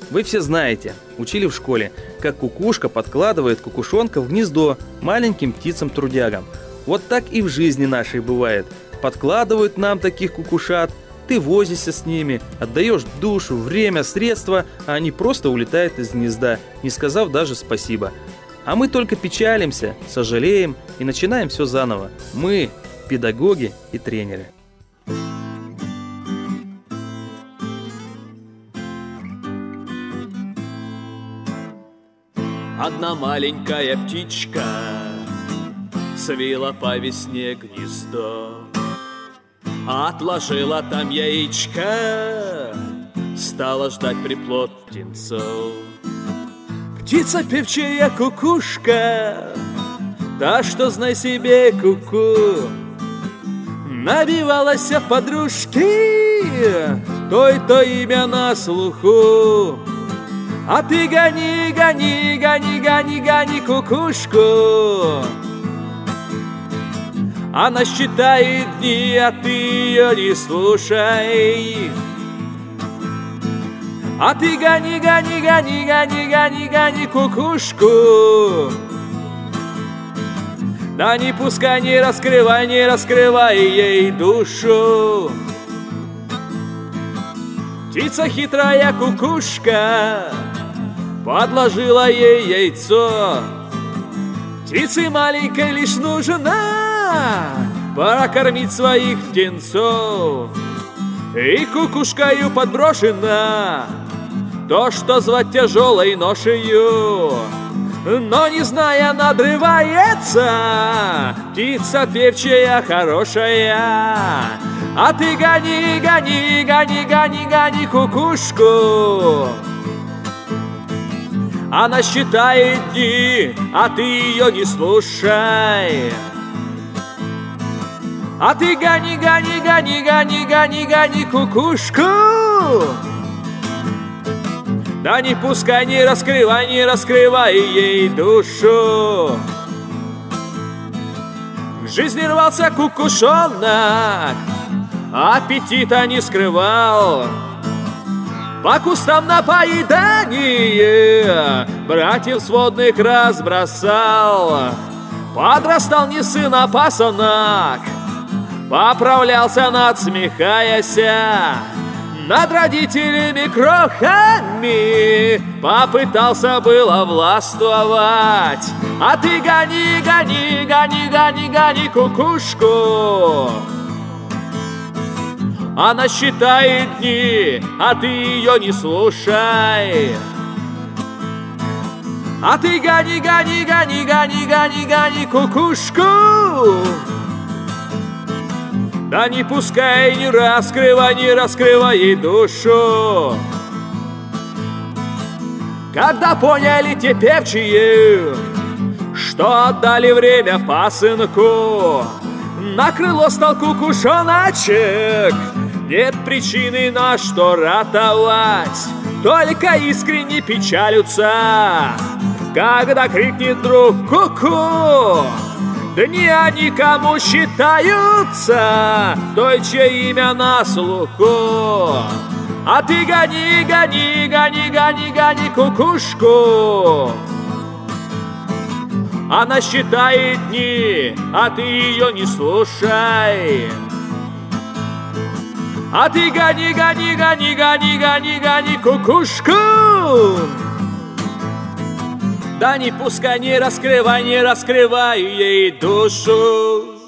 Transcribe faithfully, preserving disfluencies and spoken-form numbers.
Вы все знаете, учили в школе, как кукушка подкладывает кукушонка в гнездо маленьким птицам-трудягам. Вот так и в жизни нашей бывает. Подкладывают нам таких кукушат, ты возишься с ними, отдаешь душу, время, средства, а они просто улетают из гнезда, не сказав даже спасибо. А мы только печалимся, сожалеем и начинаем все заново. Мы – педагоги и тренеры. Одна маленькая птичка свила по весне гнездо, отложила там яичко, стала ждать приплод птенцов. Птица певчая кукушка, та, что, знай себе, куку, набивалась в подружки, той-то имя на слуху. А ты гони, гони, гони, гони, гони кукушку. Она считает дни, а ты ее не слушай. А ты гони, гони, гони, гони, гони, гони кукушку. Да не пускай, не раскрывай, не раскрывай ей душу. Птица хитрая кукушка подложила ей яйцо. Птице маленькой лишь нужна прокормить своих птенцов. И кукушкою подброшена то, что звать тяжелой ношею. Но не зная, надрывается птица певчая хорошая. А ты гони, гони, гони, гони, гони кукушку. Она считает дни, а ты ее не слушай. А ты гони, гони, гони, гони, гони, гони кукушку. Да не пускай, не раскрывай, не раскрывай ей душу. К жизни рвался кукушонок, аппетита не скрывал. По кустам на поедание братьев сводных разбросал. Подрастал не сын, а пасынок, поправлялся, надсмехаясь над родителями крохами, попытался было властвовать. А ты гони, гони, гони, гони, гони кукушку. Она считает дни, а ты ее не слушай. А ты гони, гони, гони, гони, гони, гони кукушку. Да не пускай, не раскрывай, не раскрывай ей душу. Когда поняли те певчие, что отдали время пасынку, на крыло стал кукушоночек. Нет причины, на что ратовать, только искренне печалятся, когда крикнет друг ку-ку. Дни они кому считаются, той, чье имя на слуху. А ты гони, гони, гони, гони, гони кукушку. Она считает дни, а ты ее не слушай. А ты гони, гони, гони, гони, гони, гони кукушку. Да не пускай, не раскрывай, не раскрывай ей душу.